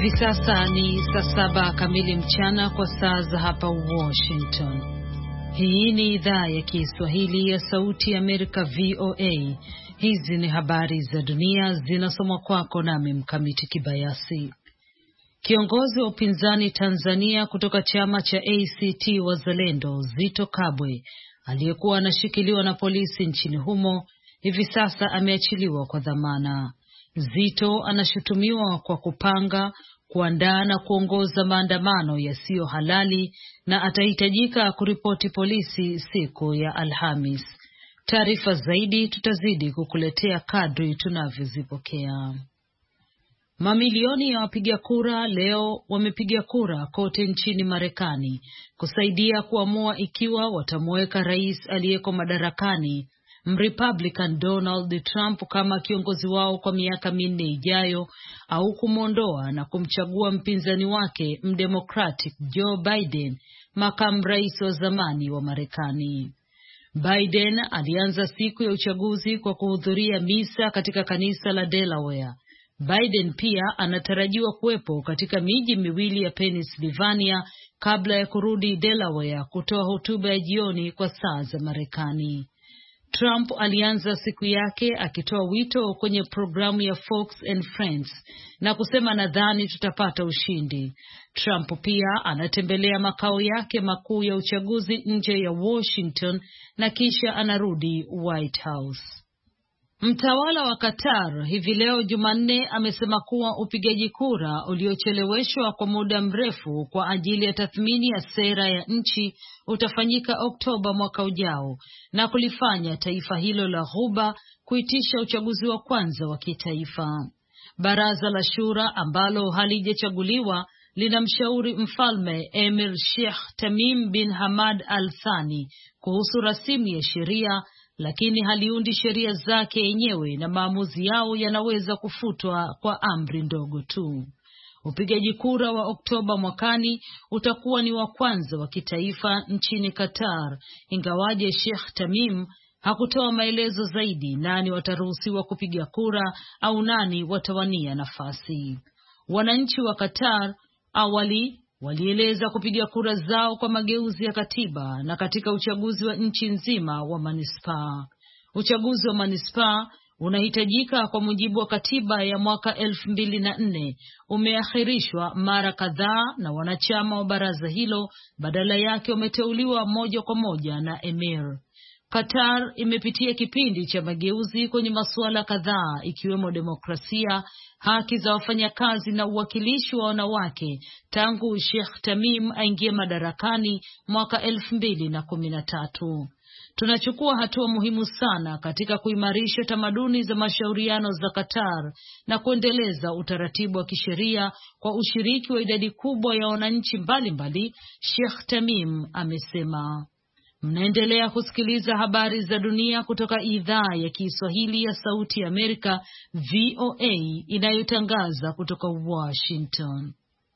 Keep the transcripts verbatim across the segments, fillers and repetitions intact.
Hivi sasa ni saa saba kamili mchana kwa saa za hapa Washington. Hii ni idhaa ya Kiswahili ya Sauti ya Amerika V O A. Hizi ni habari za dunia zinasomwa kwako nami Mkamiti Kibayasi. Kiongozi wa upinzani Tanzania kutoka chama cha A C T Wazalendo, Zitto Kabwe, aliyekuwa anashikiliwa na polisi nchini humo, hivi sasa ameachiliwa kwa dhamana. Zitto anashutumiwa kwa kupanga, kuandaa na kuongoza maandamano yasiyo halali na atahitajika kuripoti polisi siku ya Alhamis. Taarifa zaidi tutazidi kukuletea kadri tunavyozipokea. Mamilioni ya wapiga kura leo wamepiga kura kote nchini Marekani kusaidia kuamua ikiwa watamweka rais aliyeko madarakani Mrepublican Donald Trump kama kiongozi wao kwa miaka minne ijayo au kumwondoa na kumchagua mpinzani wake Mdemocratic Joe Biden, makamu rais wa zamani wa Marekani. Biden alianza siku ya uchaguzi kwa kuhudhuria misa katika kanisa la Delaware. Biden pia anatarajiwa kuwepo katika miji miwili ya Pennsylvania kabla ya kurudi Delaware kutoa hotuba ya jioni kwa saa za Marekani. Trump alianza siku yake akitoa wito kwenye programu ya Fox and Friends na kusema, nadhani tutapata ushindi. Trump pia anatembelea makao yake makuu ya uchaguzi nje ya Washington na kisha anarudi White House. Mtawala wa Qatar hivi leo Jumanne amesema kuwa upigaji kura uliocheleweshwa kwa muda mrefu kwa ajili ya tathmini ya sera ya nchi utafanyika Oktoba mwaka ujao na kulifanya taifa hilo la Ghuba kuitisha uchaguzi wa kwanza wa kitaifa. Baraza la Shura ambalo halijachaguliwa linamshauri mfalme Emir Sheikh Tamim bin Hamad Al Thani kuhusu rasimu ya sheria, lakini haliundi sheria zake yenyewe na maamuzi yao yanaweza kufutwa kwa amri ndogo tu. Upigaji kura wa Oktoba mwakani utakuwa ni wa kwanza wa kitaifa nchini Qatar, ingawaje Sheikh Tamim hakutoa maelezo zaidi nani wataruhusiwa kupiga kura au nani watawania nafasi. Wananchi wa Qatar awali walieleza kupiga kura zao kwa mageuzi ya katiba na katika uchaguzi wa nchi nzima wa manispaa. Uchaguzi wa manispaa unahitajika kwa mujibu wa katiba ya mwaka elfu mbili na nne umeahirishwa mara kadhaa na wanachama wa baraza hilo badala yake wameteuliwa moja kwa moja na emir. Qatar imepitia kipindi cha mageuzi kwenye masuala kadhaa ikiwemo demokrasia, haki za wafanyakazi na uwakilishi wa wanawake tangu Sheikh Tamim aingie madarakani mwaka elfu mbili na kumi na tatu. Tunachukua hatua muhimu sana katika kuimarisha tamaduni za mashauriano za Qatar na kuendeleza utaratibu wa kisheria kwa ushiriki wa idadi kubwa ya wananchi mbalimbali, Sheikh Tamim amesema. Mnaendelea kusikiliza habari za dunia kutoka idhaa ya Kiswahili ya Sauti ya Amerika V O A inayotangaza kutoka Washington.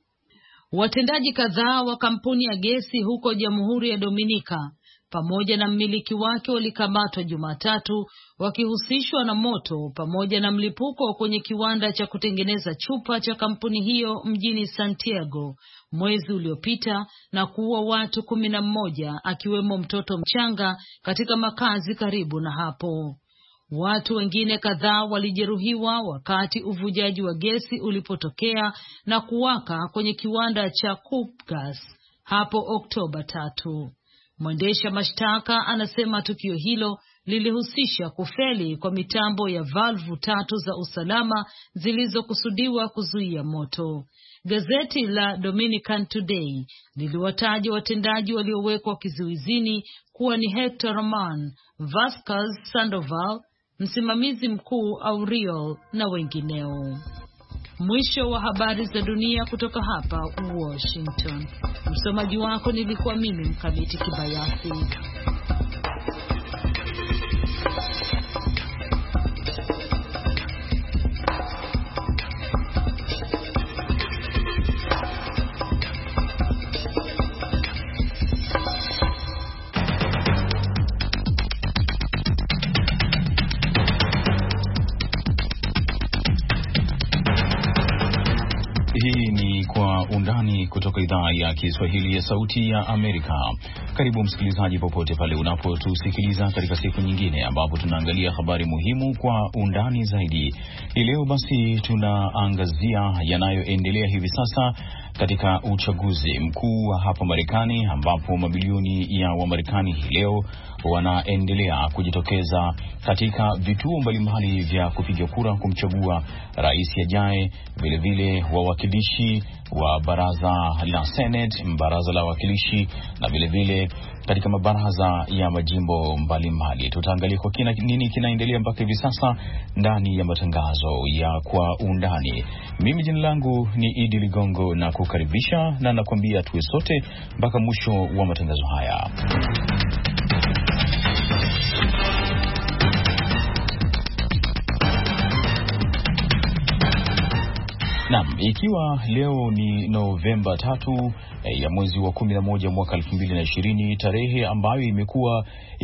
Watendaji kadhaa wa kampuni ya gesi huko Jamhuri ya Dominika pamoja na mmiliki wake walikamatwa Jumatatu wakihusishwa na moto pamoja na mlipuko kwenye kiwanda cha kutengeneza chupa cha kampuni hiyo mjini Santiago mwezi uliopita na kuua watu kumi na mmoja akiwemo mtoto mchanga katika makazi karibu na hapo. Watu wengine kadhaa walijeruhiwa wakati uvujaji wa gesi ulipotokea na kuwaka kwenye kiwanda cha Kupgas hapo Oktoba tatu. Mwendesha mashtaka anasema tukio hilo lilihusisha kufeli kwa mitambo ya valvu tatu za usalama zilizokusudiwa kuzuia moto. Gazeti la Dominican Today liliwataja watendaji waliowekwa kizuizini kuwa ni Hector Roman, Vasquez Sandoval, msimamizi mkuu Auriol na wengineo. Mwisho wa habari za dunia kutoka hapa Washington. Msomaji wako nilikuwa mimi Mkamiti Kibayasi. Hii ni Kwa Undani kutoka idhaa ya Kiswahili ya Sauti ya Amerika. Karibu msikilizaji, popote pale unapotusikiliza katika siku nyingine ambapo tunaangalia habari muhimu kwa undani zaidi. Hii leo basi tunaangazia yanayoendelea hivi sasa katika uchaguzi mkuu hapa Marekani, ambapo mabilioni ya Wamarekani hii leo wanaendelea kujitokeza katika vituo mbalimbali vya kupiga kura kumchagua rais ajaye, vile vile wawakilishi wa baraza la Senate, baraza la wawakilishi na vile vile katika mabaraza ya majimbo mbalimbali. Tutaangalia kwa kina nini kinaendelea mpaka hivi sasa ndani ya matangazo ya Kwa Undani. Mimi jina langu ni Idi Ligongo na kukaribisha na nakwambia tuwe sote mpaka mwisho wa matangazo haya. Naam, ikiwa leo ni Novemba tatu eh, ya mwezi wa kumi na moja mwaka elfu mbili na ishirini, tarehe ambayo imekuwa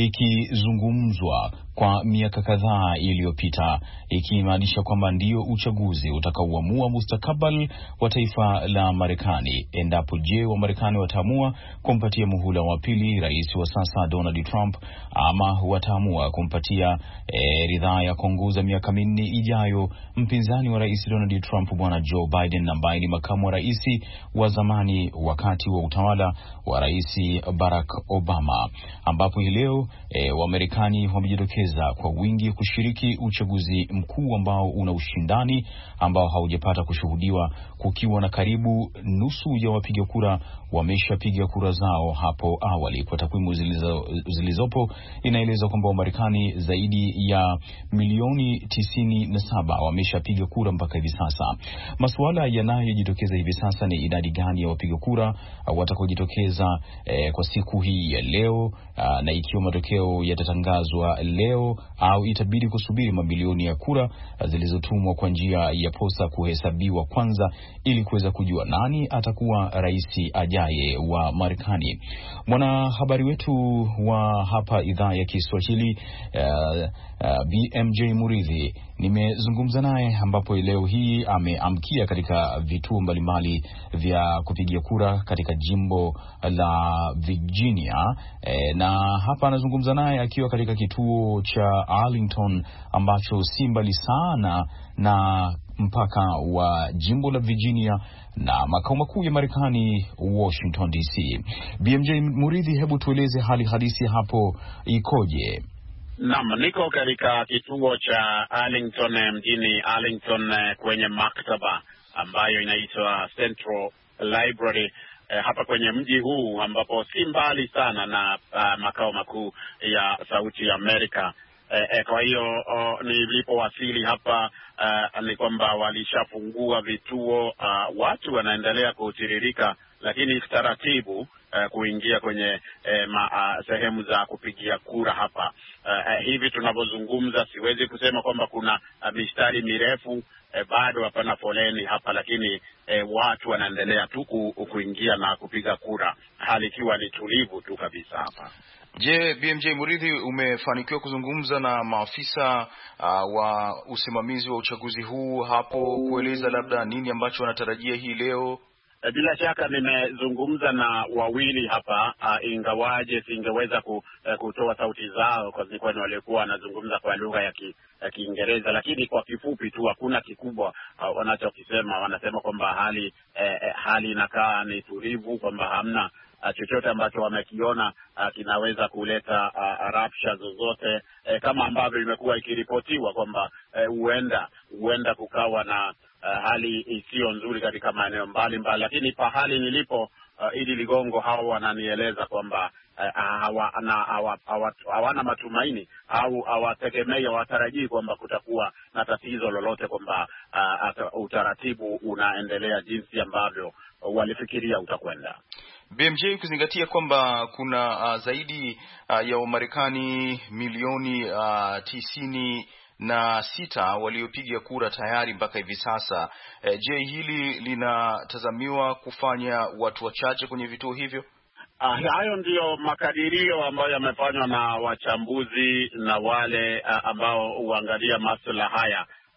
ikizungumzwa kwa miaka kadhaa iliyopita, ikimaanisha kwamba ndio uchaguzi utakaoamua mustakabali wa taifa la Marekani. Endapo je, wa Marekani wataamua kumpatia muhula wa pili rais wa sasa Donald Trump, ama wataamua kumpatia e, ridhaa ya kuongoza miaka minne ijayo mpinzani wa rais Donald Trump, bwana Joe Biden, ambaye ni makamu wa rais wa zamani wakati wa utawala wa rais Barack Obama, ambapo hii leo e, wa Marekani wamejitokeza kwa wingi kushiriki uchaguzi mkuu ambao una ushindani ambao haujapata kushuhudiwa, kukiwa na karibu nusu ya wapiga kura wameshapiga kura zao hapo awali. Kwa takwimu zilizo, zilizopo inaeleza kwamba Wamarekani zaidi ya milioni tisini na saba wameshapiga kura mpaka hivi sasa. Masuala yanayojitokeza hivi sasa ni idadi gani ya wapiga kura watakaojitokeza eh, kwa siku hii ya leo, aa, na ikiwa matokeo yatatangazwa leo au itabidi kusubiri mamilioni ya kura zilizotumwa kwa njia ya posta kuhesabiwa kwanza ili kuweza kujua nani atakuwa rais ajaye wa Marekani. Mwanahabari wetu wa hapa idhaa ya Kiswahili uh, uh, B M J Muridhi nimezungumza naye, ambapo leo hii ameamkia katika vituo mbalimbali vya kupigia kura katika jimbo la Virginia, e, na hapa anazungumza naye akiwa katika kituo cha Arlington ambacho si mbali sana na mpaka wa jimbo la Virginia na makao makuu ya Marekani, Washington D C. B M J Muridhi, hebu tueleze hali halisi hapo ikoje? Naam, niko katika kituo cha Arlington, mjini Arlington, kwenye maktaba ambayo inaitwa Central Library eh, hapa kwenye mji huu ambapo si mbali sana na uh, makao makuu ya Sauti ya Amerika. Eh, eh, kwa hiyo oh, nilipowasili hapa uh, ni kwamba walishafungua vituo, uh, watu wanaendelea kutiririka lakini taratibu uh, kuingia kwenye eh, ma, uh, sehemu za kupigia kura hapa. Uh, uh, hivi tunavyozungumza siwezi kusema kwamba kuna uh, mistari mirefu, eh, bado hapana foleni hapa, lakini eh, watu wanaendelea tu kuingia na kupiga kura, hali ikiwa ni tulivu tu kabisa hapa. Je, B M J Muridhi, umefanikiwa kuzungumza na maafisa uh, wa usimamizi wa uchaguzi huu hapo kueleza labda nini ambacho wanatarajia hii leo? Bila shaka nimezungumza na wawili hapa, uh, ingawaje singeweza ku, uh, kutoa sauti zao kwa sababu walikuwa wanazungumza kwa lugha ya ki, ya Kiingereza, lakini kwa kifupi tu hakuna kikubwa uh, wanachokisema. Wanasema kwamba hali eh, eh, hali inakaa ni tulivu, kwamba hamna uh, chochote ambacho wamekiona uh, kinaweza kuleta uh, rapsha zozote, eh, kama ambavyo imekuwa ikiripotiwa kwamba huenda eh, huenda kukawa na Uh, hali isiyo nzuri katika maeneo mbalimbali, lakini pahali nilipo uh, ili Ligongo, hao wananieleza kwamba uh, hawana hawa, hawa, hawa matumaini au hawategemei, hawatarajii kwamba kutakuwa na tatizo lolote, kwamba uh, utaratibu unaendelea jinsi ambavyo uh, walifikiria utakwenda. B M J, kuzingatia kwamba kuna uh, zaidi uh, ya Wamarekani milioni uh, tisini na sita waliopiga kura tayari mpaka hivi sasa. E, je, hili linatazamiwa kufanya watu wachache kwenye vituo hivyo? Ah, hayo ndiyo makadirio ambayo yamefanywa na wachambuzi na wale uh, ambao huangalia masuala haya.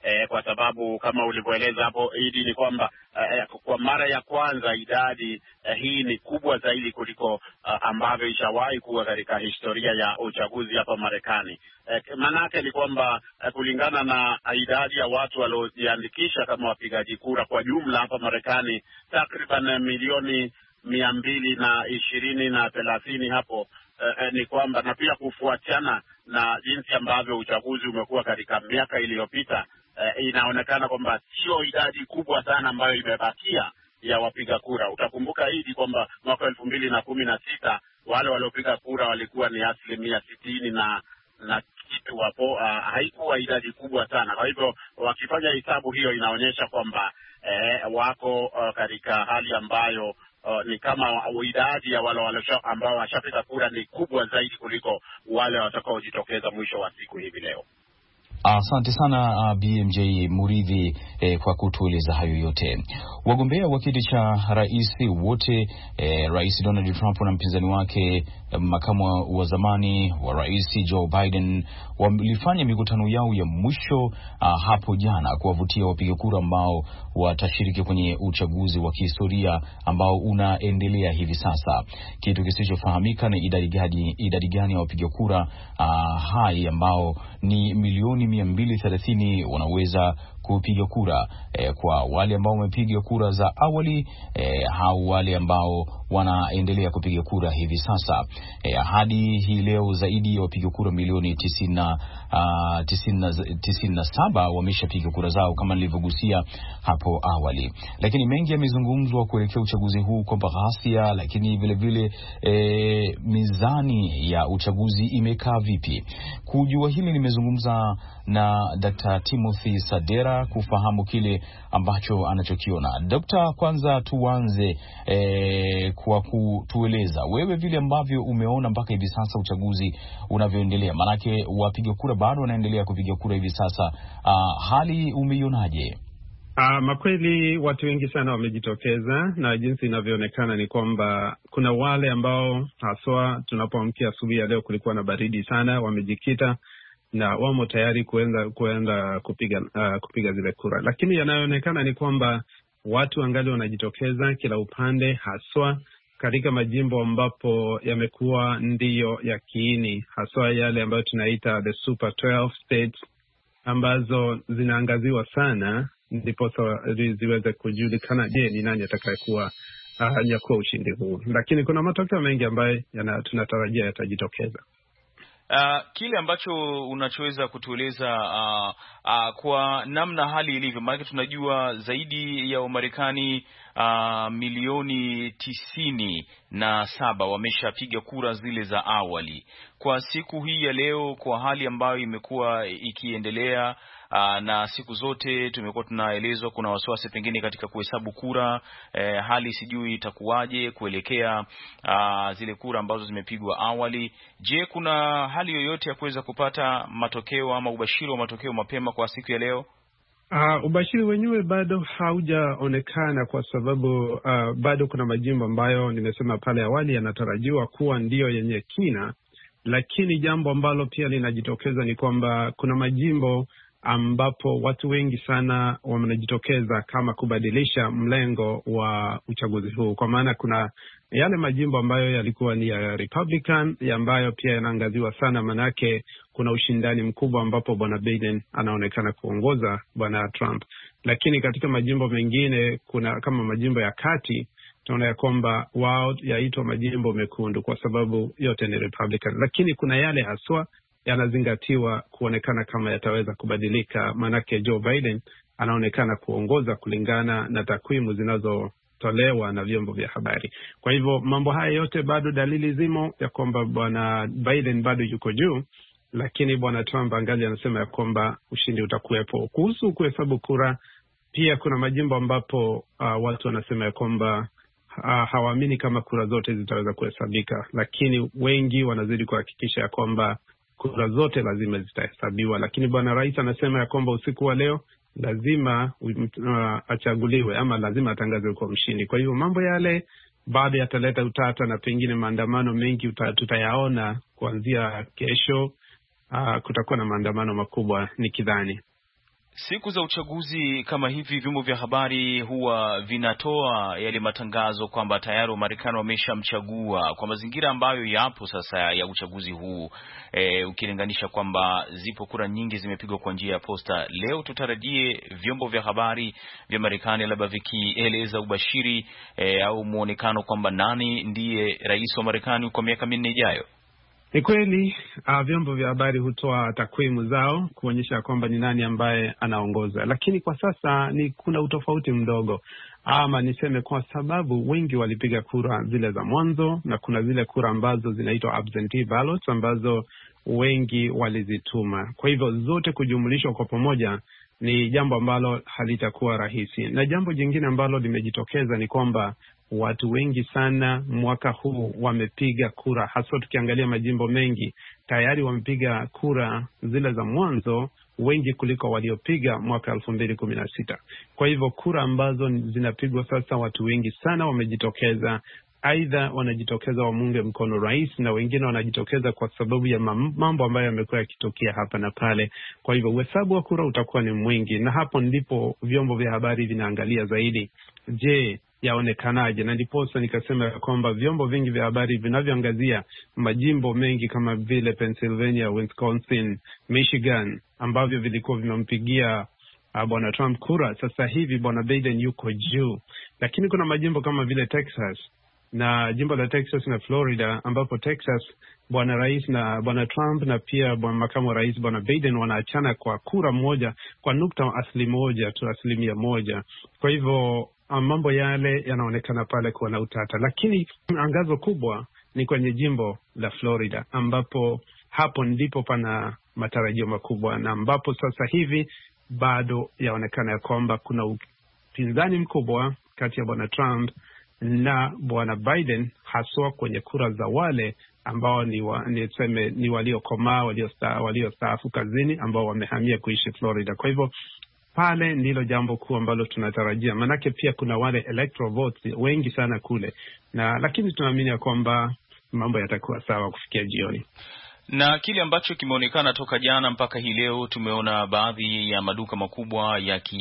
eh, kwa sababu kama ulivyoeleza hapo Idi ni kwamba eh, kwa mara ya kwanza idadi eh, hii ni kubwa zaidi kuliko uh, ambavyo ishawahi kuwa katika historia ya uchaguzi hapa Marekani. Eh, manake ni kwamba eh, kulingana na idadi ya watu waliojiandikisha kama wapigaji kura kwa jumla hapa Marekani takriban milioni mia mbili na ishirini na thelathini hapo eh, ni kwamba na pia kufuatiana na jinsi ambavyo uchaguzi umekuwa katika miaka iliyopita eh, inaonekana kwamba sio idadi kubwa sana ambayo imebakia ya wapiga kura. Utakumbuka hili kwamba mwaka elfu mbili na kumi na sita wale waliopiga kura walikuwa ni asilimia sitini na na kitu hapo. Uh, haikuwa idadi kubwa sana. Kwa hivyo wakifanya hesabu hiyo inaonyesha kwamba eh, wako uh, katika hali ambayo uh, ni kama idadi ya wale wale ambao washapiga kura ni kubwa zaidi kuliko wale watakaojitokeza mwisho wa siku hivi leo. Asante sana uh, B M J Muridhi eh, kwa kutueleza hayo yote. Wagombea wa kiti cha rais wote eh, Rais Donald Trump na mpinzani wake eh, makamu wa zamani wa rais Joe Biden walifanya mikutano yao ya mwisho uh, hapo jana kuwavutia wapiga kura ambao watashiriki kwenye uchaguzi wa kihistoria ambao unaendelea hivi sasa. Kitu kisichofahamika ni idadi gani idadi gani ya wapiga kura uh, hai ambao ni milioni mia mbili thelathini wanaweza kupiga kura eh, kwa wale ambao wamepiga kura za awali eh, au wale ambao wanaendelea kupiga kura hivi sasa. Eh, hadi hii leo zaidi ya wapiga kura milioni tisini na saba wameshapiga kura zao kama nilivyogusia hapo awali. Lakini mengi yamezungumzwa kuelekea uchaguzi huu kwamba ghasia, lakini vile vile eh, mizani ya uchaguzi imekaa vipi. Kujua hili nimezungumza na Daktari Timothy Sadera kufahamu kile ambacho anachokiona. Daktari, kwanza tuanze e, kwa kutueleza wewe vile ambavyo umeona mpaka hivi sasa uchaguzi unavyoendelea. Manake wapiga kura bado wanaendelea kupiga kura hivi sasa. Uh, hali umeionaje? Uh, makweli watu wengi sana wamejitokeza, na jinsi inavyoonekana ni kwamba kuna wale ambao haswa tunapoamkia asubuhi ya leo kulikuwa na baridi sana, wamejikita na wamo tayari kuenda kuenda kupiga uh, kupiga zile kura. Lakini yanayoonekana ni kwamba watu angali wanajitokeza kila upande, haswa katika majimbo ambapo yamekuwa ndiyo ya kiini, haswa yale ambayo tunaita the super twelve states ambazo zinaangaziwa sana, ndipo ziweze kujulikana je ni nani atakayekuwa uh, nyakua ushindi huu. Lakini kuna matokeo mengi ambayo yana, tunatarajia yatajitokeza. Uh, kile ambacho unachoweza kutueleza uh, uh, kwa namna hali ilivyo, maana tunajua zaidi ya Wamarekani uh, milioni tisini na saba wameshapiga kura zile za awali. Kwa siku hii ya leo, kwa hali ambayo imekuwa ikiendelea Uh, na siku zote tumekuwa tunaelezwa kuna wasiwasi pengine katika kuhesabu kura, eh, hali sijui itakuwaje kuelekea uh, zile kura ambazo zimepigwa awali. Je, kuna hali yoyote ya kuweza kupata matokeo ama ubashiri wa matokeo mapema kwa siku ya leo? Uh, ubashiri wenyewe bado haujaonekana kwa sababu uh, bado kuna majimbo ambayo nimesema pale awali yanatarajiwa kuwa ndio yenye kina, lakini jambo ambalo pia linajitokeza ni kwamba kuna majimbo ambapo watu wengi sana wanajitokeza kama kubadilisha mlengo wa uchaguzi huu. Kwa maana kuna yale majimbo ambayo yalikuwa ni ya Republican ya ambayo pia yanaangaziwa sana, manake kuna ushindani mkubwa ambapo bwana Biden anaonekana kuongoza bwana Trump. Lakini katika majimbo mengine kuna kama majimbo ya kati, tunaona ya kwamba wao yaitwa majimbo mekundu kwa sababu yote ni Republican. Lakini kuna yale haswa yanazingatiwa kuonekana kama yataweza kubadilika, manake Joe Biden anaonekana kuongoza kulingana na takwimu zinazotolewa na vyombo vya habari. Kwa hivyo mambo haya yote bado dalili zimo ya kwamba bwana Biden bado yuko juu, lakini bwana Trump angali anasema ya kwamba ushindi utakuwepo. Kuhusu kuhesabu kura, pia kuna majimbo ambapo uh, watu wanasema ya kwamba uh, hawaamini kama kura zote zitaweza kuhesabika, lakini wengi wanazidi kuhakikisha ya kwamba kura zote lazima zitahesabiwa. Lakini bwana rais anasema ya kwamba usiku wa leo lazima uh, achaguliwe ama lazima atangazwe kwa mshindi. Kwa hivyo mambo yale bado yataleta utata na pengine maandamano mengi uta, tutayaona kuanzia kesho. Uh, kutakuwa na maandamano makubwa nikidhani. Siku za uchaguzi kama hivi, vyombo vya habari huwa vinatoa yale matangazo kwamba tayari Wamarekani wameshamchagua kwa mazingira ambayo yapo sasa ya uchaguzi huu. E, ukilinganisha kwamba zipo kura nyingi zimepigwa kwa njia ya posta. Leo tutarajie vyombo vya habari vya Marekani labda vikieleza ubashiri e, au muonekano kwamba nani ndiye rais wa Marekani kwa miaka minne ijayo. Ni kweli uh, vyombo vya habari hutoa takwimu zao kuonyesha kwamba ni nani ambaye anaongoza, lakini kwa sasa ni kuna utofauti mdogo, ama niseme kwa sababu wengi walipiga kura zile za mwanzo na kuna zile kura ambazo zinaitwa absentee ballots ambazo wengi walizituma. Kwa hivyo zote kujumulishwa kwa pamoja ni jambo ambalo halitakuwa rahisi. Na jambo jingine ambalo limejitokeza ni kwamba watu wengi sana mwaka huu wamepiga kura, hasa tukiangalia majimbo mengi tayari wamepiga kura zile za mwanzo wengi kuliko waliopiga mwaka elfu mbili kumi na sita. Kwa hivyo kura ambazo zinapigwa sasa, watu wengi sana wamejitokeza, aidha wanajitokeza wamunge mkono rais, na wengine wanajitokeza kwa sababu ya mambo ambayo yamekuwa yakitokea hapa na pale. Kwa hivyo uhesabu wa kura utakuwa ni mwingi, na hapo ndipo vyombo vya habari vinaangalia zaidi, je, yaonekanaje? Na ndiposa nikasema kwamba vyombo vingi vya habari vinavyoangazia majimbo mengi kama vile Pennsylvania, Wisconsin, Michigan ambavyo vilikuwa vimempigia uh, bwana Trump kura, sasa hivi bwana Biden yuko juu. Lakini kuna majimbo kama vile Texas na jimbo la Texas na Florida, ambapo Texas bwana rais na bwana Trump na pia bwana makamu wa rais bwana Biden wanaachana kwa kura moja, kwa nukta asili moja tu, asilimia moja. Kwa hivyo mambo yale yanaonekana pale kuwa na utata, lakini angazo kubwa ni kwenye jimbo la Florida, ambapo hapo ndipo pana matarajio makubwa, na ambapo sasa hivi bado yaonekana ya kwamba kuna upinzani mkubwa kati ya bwana Trump na bwana Biden, haswa kwenye kura za wale ambao ni wa, niseme ni waliokomaa, waliostaafu walio kazini, ambao wamehamia kuishi Florida. Kwa hivyo pale ndilo jambo kuu ambalo tunatarajia, manake pia kuna wale electoral votes wengi sana kule, na lakini tunaamini ya kwamba mambo yatakuwa sawa kufikia jioni. Na kile ambacho kimeonekana toka jana mpaka hii leo, tumeona baadhi ya maduka makubwa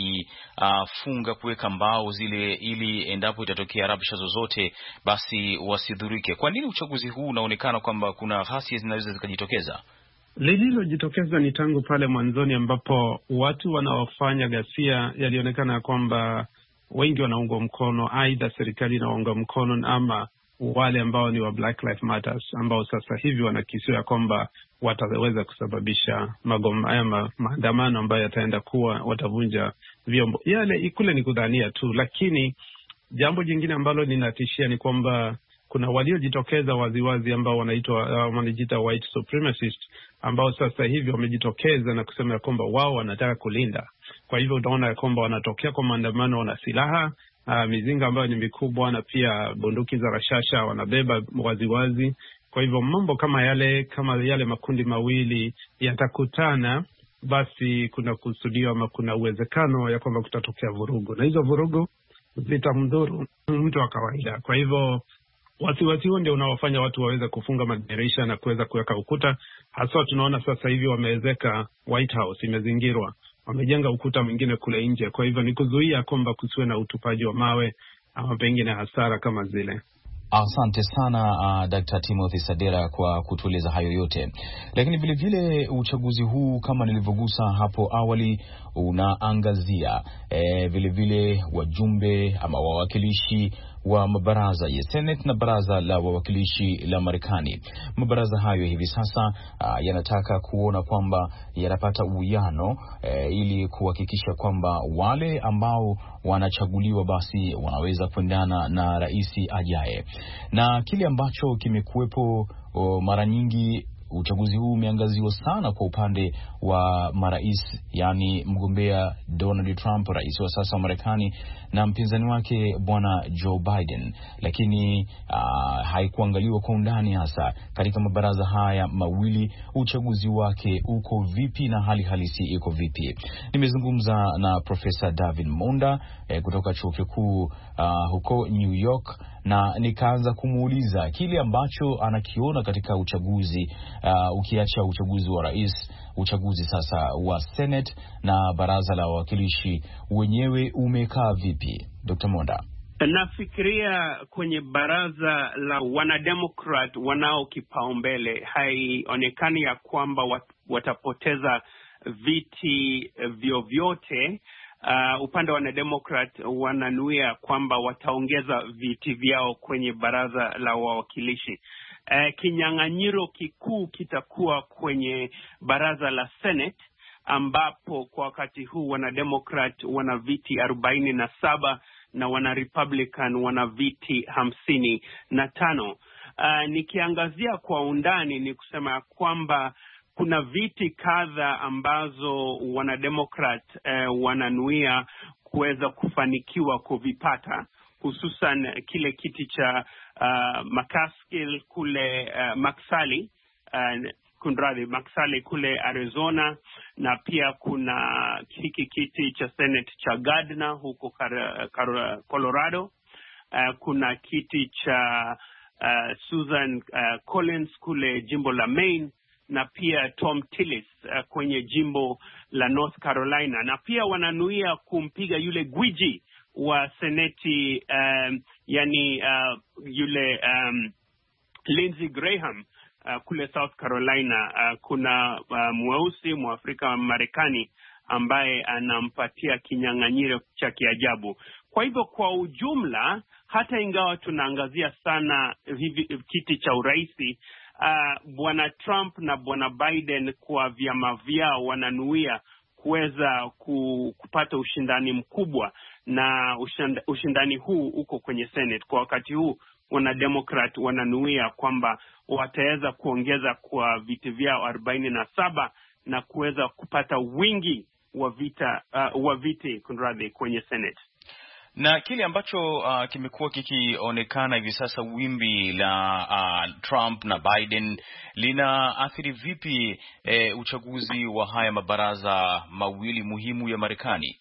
yakifunga uh, kuweka mbao zile, ili endapo itatokea rabsha zozote basi wasidhurike. Kwa nini uchaguzi huu unaonekana kwamba kuna ghasia zinaweza zikajitokeza? Lililojitokeza ni tangu pale mwanzoni, ambapo watu wanaofanya ghasia yalionekana kwamba wengi wanaunga mkono aidha serikali inaunga mkono ama wale ambao ni wa Black Lives Matter, ambao sasa hivi wanakisia kwamba wataweza kusababisha magoma ama maandamano ambayo yataenda kuwa watavunja vyombo. Yale ikule ni kudhania tu, lakini jambo jingine ambalo linatishia ni kwamba kuna waliojitokeza waziwazi ambao wanaitwa uh, wanajiita white supremacist, ambao sasa hivi wamejitokeza na kusema kwamba wao wanataka kulinda. Kwa hivyo utaona ya kwamba wanatokea kwa maandamano, wana silaha uh, mizinga ambayo ni mikubwa na pia bunduki za rashasha wanabeba waziwazi. Kwa hivyo mambo kama yale kama yale makundi mawili yatakutana, basi kuna kusudiwa ama kuna uwezekano ya kwamba kutatokea vurugu, na hizo vurugu zitamdhuru mtu wa kawaida. Kwa hivyo wasiwasi huo ndio unaofanya watu waweze kufunga madirisha na kuweza kuweka ukuta. Hasa tunaona sasa hivi wamewezeka, White House imezingirwa, wamejenga ukuta mwingine kule nje. Kwa hivyo ni kuzuia kwamba kusiwe na utupaji wa mawe ama pengine hasara kama zile. Asante sana uh, Daktari Timothy Sadera kwa kutueleza hayo yote. Lakini vile vile uchaguzi huu kama nilivyogusa hapo awali unaangazia eh, vile vile wajumbe ama wawakilishi wa mabaraza ya Senate na baraza la wawakilishi la Marekani. Mabaraza hayo hivi sasa uh, yanataka kuona kwamba yanapata uwiano uh, ili kuhakikisha kwamba wale ambao wanachaguliwa basi wanaweza kuendana na rais ajaye. Na kile ambacho kimekuwepo uh, mara nyingi, uchaguzi huu umeangaziwa sana kwa upande wa marais, yani mgombea Donald Trump, rais wa sasa wa Marekani, na mpinzani wake bwana Joe Biden, lakini uh, haikuangaliwa kwa undani hasa katika mabaraza haya mawili uchaguzi wake uko vipi na hali halisi iko vipi. Nimezungumza na Profesa David Monda eh, kutoka chuo kikuu uh, huko New York, na nikaanza kumuuliza kile ambacho anakiona katika uchaguzi uh, ukiacha uchaguzi wa rais, uchaguzi sasa wa Senate na baraza la wawakilishi wenyewe umekaa vipi, Doctor Monda? Nafikiria kwenye baraza la wanademokrat wanao kipaumbele, haionekani ya kwamba wat, watapoteza viti vyovyote. Uh, upande wa wanademokrat wananuia kwamba wataongeza viti vyao kwenye baraza la wawakilishi. Uh, kinyang'anyiro kikuu kitakuwa kwenye baraza la Senate, ambapo kwa wakati huu wanademokrat wana viti arobaini na saba na wana Republican wana viti hamsini na tano. Uh, nikiangazia kwa undani ni kusema kwamba kuna viti kadha ambazo wanademokrat uh, wananuia kuweza kufanikiwa kuvipata, hususan kile kiti cha uh, McCaskill kule uh, McSally uh, kunradhi McSally kule Arizona, na pia kuna hiki kiti cha Senate cha Gardner huko Car- Car- Colorado. Uh, kuna kiti cha uh, Susan uh, Collins kule jimbo la Maine, na pia Tom Tillis uh, kwenye jimbo la North Carolina, na pia wananuia kumpiga yule gwiji wa seneti um, yani uh, yule um, Lindsey Graham uh, kule South Carolina. Uh, kuna uh, mweusi Mwafrika wa Marekani ambaye anampatia kinyang'anyiro cha kiajabu. Kwa hivyo kwa ujumla, hata ingawa tunaangazia sana hivi kiti cha uraisi, uh, bwana Trump na bwana Biden kwa vyama vyao wananuia kuweza kupata ushindani mkubwa, na ushindani huu uko kwenye Senate. Kwa wakati huu wanademokrat wananuia kwamba wataweza kuongeza kwa viti vyao arobaini na saba na kuweza kupata wingi wa vita uh, wa viti kunradhi kwenye Senate. Na kile ambacho uh, kimekuwa kikionekana hivi sasa, wimbi la uh, Trump na Biden linaathiri vipi eh, uchaguzi wa haya mabaraza mawili muhimu ya Marekani?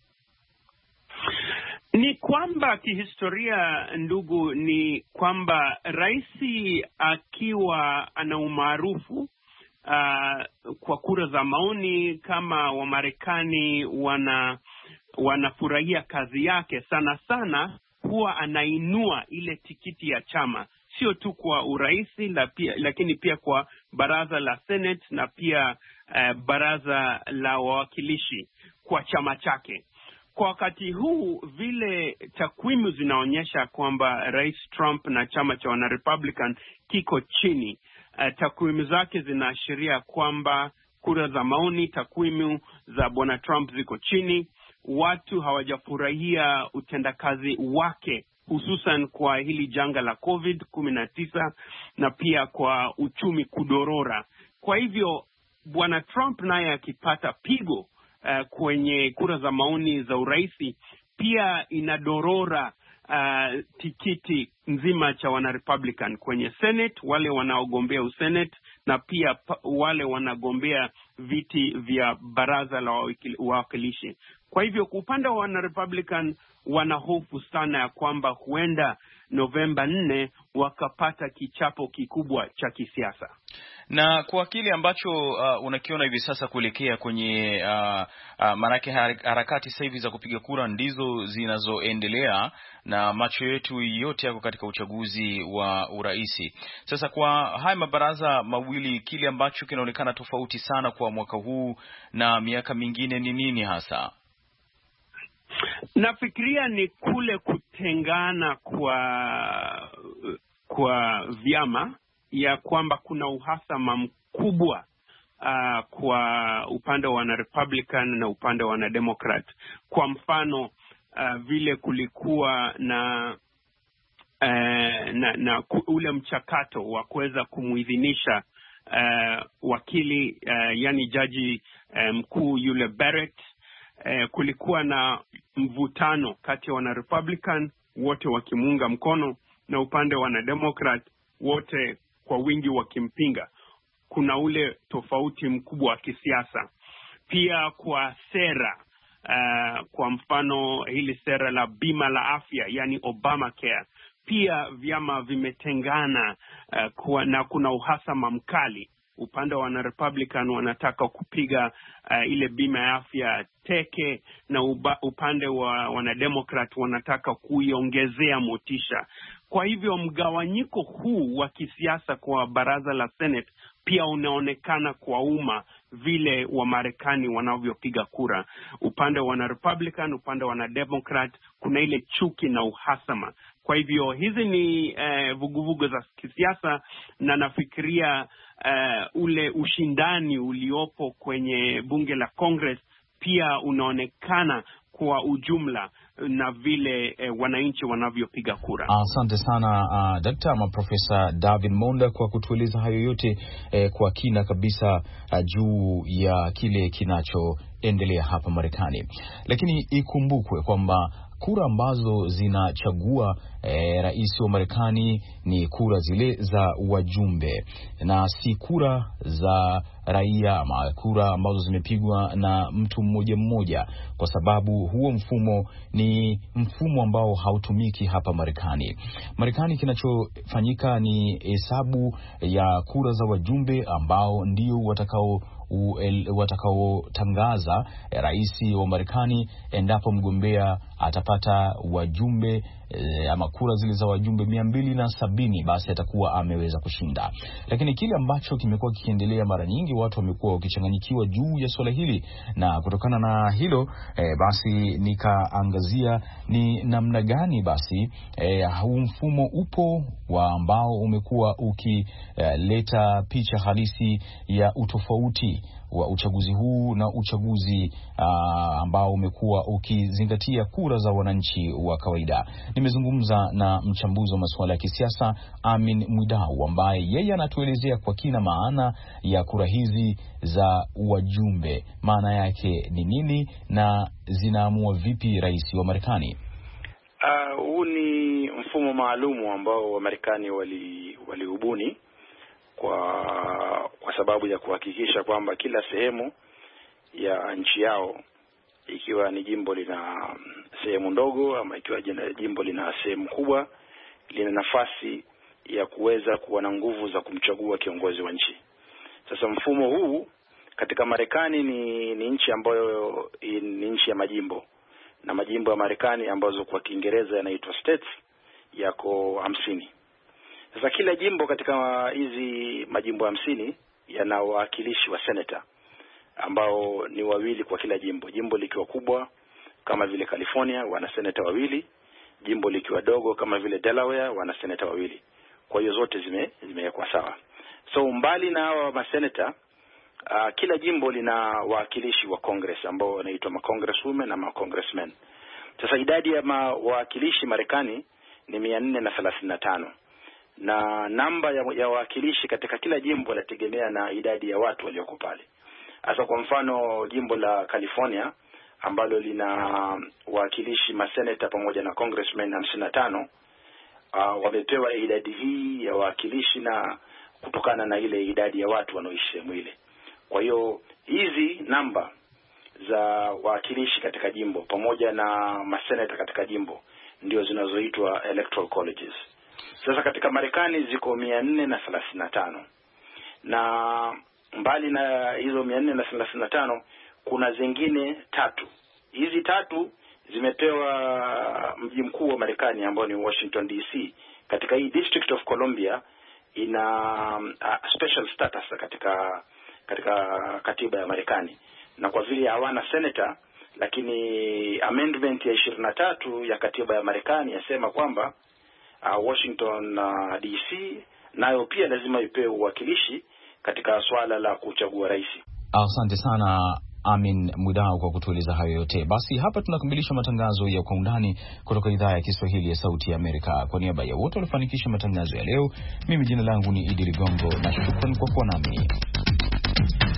Ni kwamba kihistoria, ndugu, ni kwamba raisi akiwa ana umaarufu uh, kwa kura za maoni, kama Wamarekani wana wanafurahia kazi yake sana sana, huwa anainua ile tikiti ya chama, sio tu kwa uraisi la pia, lakini pia kwa baraza la Senate na pia uh, baraza la wawakilishi kwa chama chake. Kwa wakati huu vile takwimu zinaonyesha kwamba Rais Trump na chama cha wana Republican kiko chini. Uh, takwimu zake zinaashiria kwamba kura za maoni, takwimu za bwana Trump ziko chini. Watu hawajafurahia utendakazi wake, hususan kwa hili janga la covid kumi na tisa na pia kwa uchumi kudorora. Kwa hivyo bwana Trump naye akipata pigo Uh, kwenye kura za maoni za uraisi, pia inadorora uh, tikiti nzima cha wana Republican kwenye Senate, wale wanaogombea usenate, na pia pa, wale wanagombea viti vya baraza la wawakilishi. Kwa hivyo kwa upande wa wana Republican wanahofu sana ya kwamba huenda Novemba nne wakapata kichapo kikubwa cha kisiasa. Na kwa kile ambacho uh, unakiona hivi sasa kuelekea kwenye uh, uh, manake harakati sasa hivi za kupiga kura ndizo zinazoendelea na macho yetu yote yako katika uchaguzi wa uraisi. Sasa kwa haya mabaraza mawili, kile ambacho kinaonekana tofauti sana kwa mwaka huu na miaka mingine ni nini hasa? Nafikiria ni kule kutengana kwa kwa vyama, ya kwamba kuna uhasama mkubwa uh, kwa upande wa wana Republican na upande wa wana Democrat. Kwa mfano uh, vile kulikuwa na uh, na, na ule mchakato wa kuweza kumuidhinisha uh, wakili uh, yani jaji uh, mkuu yule Barrett. Uh, kulikuwa na mvutano kati ya wana Republican wote wakimuunga mkono na upande wa wana Democrat wote kwa wingi wakimpinga. Kuna ule tofauti mkubwa wa kisiasa. Pia kwa sera, uh, kwa mfano hili sera la bima la afya, yani Obamacare, pia vyama vimetengana uh, kwa, na kuna uhasama mkali. upande wa wana Republican wanataka kupiga uh, ile bima ya afya teke, na uba, upande wa wana Democrat wanataka kuiongezea motisha. Kwa hivyo mgawanyiko huu wa kisiasa kwa baraza la Senate pia unaonekana kwa umma vile wa Marekani wanavyopiga kura. Upande wa wana Republican, upande wa wana Democrat, kuna ile chuki na uhasama. Kwa hivyo hizi ni eh, vuguvugu za kisiasa, na nafikiria eh, ule ushindani uliopo kwenye bunge la Congress pia unaonekana kwa ujumla na vile eh, wananchi wanavyopiga kura. Asante sana uh, Daktari ama Profesa David Monda kwa kutueleza hayo yote eh, kwa kina kabisa uh, juu ya kile kinachoendelea hapa Marekani. Lakini ikumbukwe kwamba kura ambazo zinachagua e, rais wa Marekani ni kura zile za wajumbe na si kura za raia ama kura ambazo zimepigwa na mtu mmoja mmoja, kwa sababu huo mfumo ni mfumo ambao hautumiki hapa Marekani. Marekani kinachofanyika ni hesabu ya kura za wajumbe ambao ndio watakao watakaotangaza rais wa Marekani endapo mgombea atapata wajumbe e, ama kura zile za wajumbe mia mbili na sabini, basi atakuwa ameweza kushinda. Lakini kile ambacho kimekuwa kikiendelea, mara nyingi watu wamekuwa wakichanganyikiwa juu ya swala hili, na kutokana na hilo e, basi nikaangazia ni namna gani basi e, huu mfumo upo wa ambao umekuwa ukileta e, picha halisi ya utofauti wa uchaguzi huu na uchaguzi uh, ambao umekuwa ukizingatia kura za wananchi wa kawaida. Nimezungumza na mchambuzi wa masuala ya kisiasa Amin Mwidau, ambaye yeye anatuelezea kwa kina maana ya kura hizi za wajumbe, maana yake ni nini na zinaamua vipi rais wa Marekani. Uh, huu ni mfumo maalumu ambao wa Marekani wali waliubuni kwa kwa sababu ya kuhakikisha kwamba kila sehemu ya nchi yao, ikiwa ni jimbo lina sehemu ndogo ama ikiwa jimbo lina sehemu kubwa, lina nafasi ya kuweza kuwa na nguvu za kumchagua kiongozi wa nchi. Sasa mfumo huu katika Marekani ni, ni nchi ambayo ni nchi ya majimbo, na majimbo ya Marekani ambazo kwa Kiingereza yanaitwa states yako hamsini. Sasa kila jimbo katika hizi majimbo hamsini yana wawakilishi wa senator ambao ni wawili kwa kila jimbo. Jimbo likiwa kubwa kama vile California wana senator wawili, jimbo likiwa dogo kama vile Delaware wana senator wawili. Kwa hiyo zote zime zimewekwa sawa. So mbali na hawa ma senator, uh, kila jimbo lina wawakilishi wa Congress ambao wanaitwa ma congresswomen na ma congressmen. Sasa idadi ya wawakilishi Marekani ni mia nne na thelathini na tano. Na namba ya, ya wawakilishi katika kila jimbo inategemea na idadi ya watu walioko pale. Hasa kwa mfano jimbo la California ambalo lina wawakilishi maseneta pamoja na congressmen hamsini na tano, uh, wamepewa idadi hii ya wawakilishi na kutokana na ile idadi ya watu wanaoishi sehemu ile. Kwa hiyo hizi namba za wawakilishi katika jimbo pamoja na maseneta katika jimbo ndio zinazoitwa electoral colleges. Sasa katika Marekani ziko mia nne na thelathini na tano, na mbali na hizo mia nne na thelathini na tano kuna zingine tatu. Hizi tatu zimepewa mji mkuu wa Marekani ambao ni Washington D C. Katika hii District of Columbia ina uh, special status katika katika katiba ya Marekani, na kwa vile hawana senator, lakini amendment ya ishirini na tatu ya katiba ya Marekani yasema kwamba Uh, Washington uh, D C nayo pia lazima ipewe uwakilishi katika swala la kuchagua rais. Asante sana Amin Mwidau kwa kutueleza hayo yote. Basi hapa tunakamilisha matangazo ya Kwa Undani kutoka idhaa ya Kiswahili ya Sauti ya Amerika. Kwa niaba ya wote waliofanikisha matangazo ya leo, mimi jina langu ni Idi Ligongo na shukrani kwa kuwa nami.